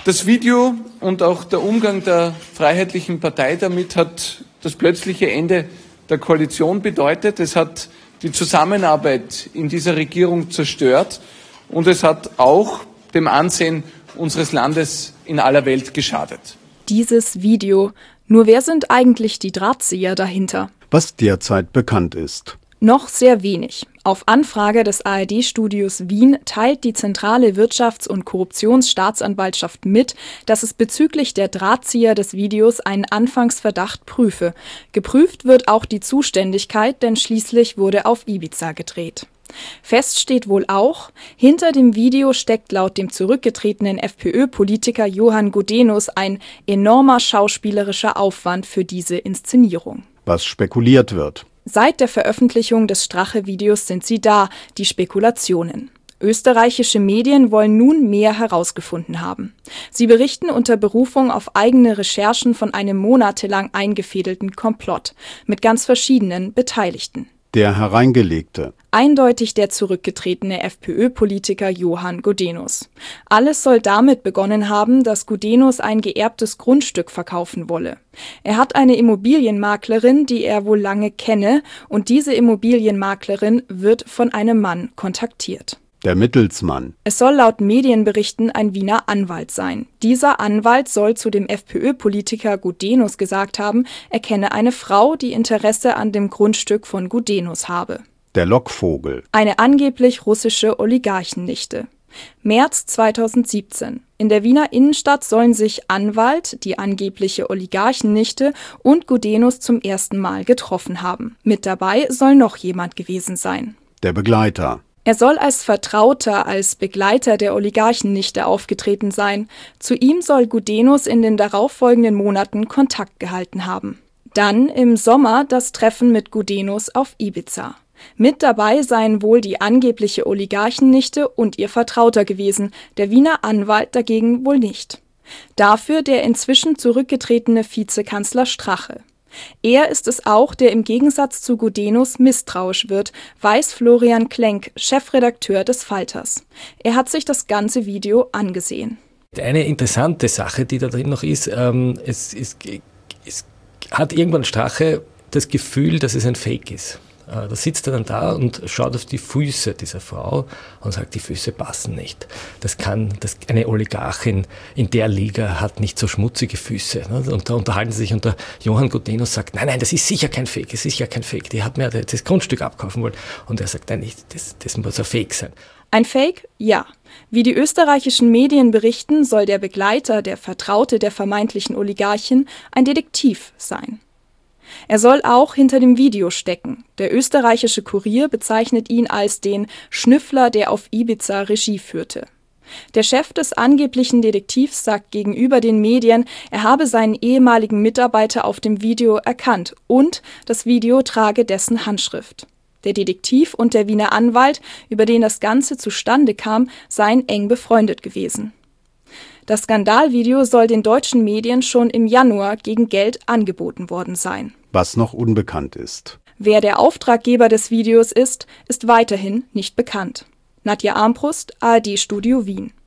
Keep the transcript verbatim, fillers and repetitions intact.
Das Video und auch der Umgang der Freiheitlichen Partei damit hat das plötzliche Ende der Koalition bedeutet. Es hat die Zusammenarbeit in dieser Regierung zerstört und es hat auch dem Ansehen unseres Landes in aller Welt geschadet. Dieses Video. Nur wer sind eigentlich die Drahtzieher dahinter? Was derzeit bekannt ist. Noch sehr wenig. Auf Anfrage des A R D-Studios Wien teilt die zentrale Wirtschafts- und Korruptionsstaatsanwaltschaft mit, dass es bezüglich der Drahtzieher des Videos einen Anfangsverdacht prüfe. Geprüft wird auch die Zuständigkeit, denn schließlich wurde auf Ibiza gedreht. Fest steht wohl auch, hinter dem Video steckt laut dem zurückgetretenen FPÖ-Politiker Johann Gudenus ein enormer schauspielerischer Aufwand für diese Inszenierung. Was spekuliert wird. Seit der Veröffentlichung des Strache-Videos sind sie da, die Spekulationen. Österreichische Medien wollen nun mehr herausgefunden haben. Sie berichten unter Berufung auf eigene Recherchen von einem monatelang eingefädelten Komplott mit ganz verschiedenen Beteiligten. Der Hereingelegte. Eindeutig der zurückgetretene FPÖ-Politiker Johann Gudenus. Alles soll damit begonnen haben, dass Gudenus ein geerbtes Grundstück verkaufen wolle. Er hat eine Immobilienmaklerin, die er wohl lange kenne, und diese Immobilienmaklerin wird von einem Mann kontaktiert. Der Mittelsmann. Es soll laut Medienberichten ein Wiener Anwalt sein. Dieser Anwalt soll zu dem FPÖ-Politiker Gudenus gesagt haben, er kenne eine Frau, die Interesse an dem Grundstück von Gudenus habe. Der Lockvogel. Eine angeblich russische Oligarchennichte. März zweitausendsiebzehn. In der Wiener Innenstadt sollen sich Anwalt, die angebliche Oligarchennichte und Gudenus zum ersten Mal getroffen haben. Mit dabei soll noch jemand gewesen sein. Der Begleiter. Er soll als Vertrauter, als Begleiter der Oligarchennichte aufgetreten sein. Zu ihm soll Gudenus in den darauffolgenden Monaten Kontakt gehalten haben. Dann im Sommer das Treffen mit Gudenus auf Ibiza. Mit dabei seien wohl die angebliche Oligarchennichte und ihr Vertrauter gewesen, der Wiener Anwalt dagegen wohl nicht. Dafür der inzwischen zurückgetretene Vizekanzler Strache. Er ist es auch, der im Gegensatz zu Gudenus misstrauisch wird, weiß Florian Klenk, Chefredakteur des Falters. Er hat sich das ganze Video angesehen. Eine interessante Sache, die da drin noch ist, ähm, es, es, es hat irgendwann Strache das Gefühl, dass es ein Fake ist. Da sitzt er dann da und schaut auf die Füße dieser Frau und sagt, die Füße passen nicht. Das kann, das, eine Oligarchin in der Liga hat nicht so schmutzige Füße. Und da unterhalten sie sich und der Johann Gudenus sagt, nein, nein, das ist sicher kein Fake, das ist sicher kein Fake. Die hat mir das Grundstück abkaufen wollen. Und er sagt, nein, das, das muss ein Fake sein. Ein Fake? Ja. Wie die österreichischen Medien berichten, soll der Begleiter, der Vertraute der vermeintlichen Oligarchin, ein Detektiv sein. Er soll auch hinter dem Video stecken. Der österreichische Kurier bezeichnet ihn als den Schnüffler, der auf Ibiza Regie führte. Der Chef des angeblichen Detektivs sagt gegenüber den Medien, er habe seinen ehemaligen Mitarbeiter auf dem Video erkannt und das Video trage dessen Handschrift. Der Detektiv und der Wiener Anwalt, über den das Ganze zustande kam, seien eng befreundet gewesen. Das Skandalvideo soll den deutschen Medien schon im Januar gegen Geld angeboten worden sein. Was noch unbekannt ist. Wer der Auftraggeber des Videos ist, ist weiterhin nicht bekannt. Nadja Armbrust, A R D-Studio Wien.